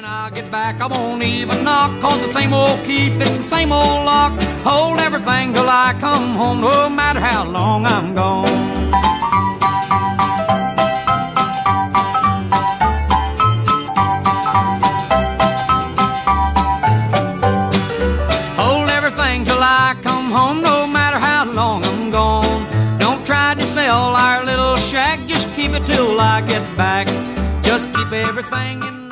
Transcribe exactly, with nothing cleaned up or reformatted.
I get back, I won't even knock, 'cause the same old key fits the same old lock. Hold everything till I come home, no matter how long I'm gone. Hold everything till I come home, no matter how long I'm gone. Don't try to sell our little shack, just keep it till I get back. Just keep everything in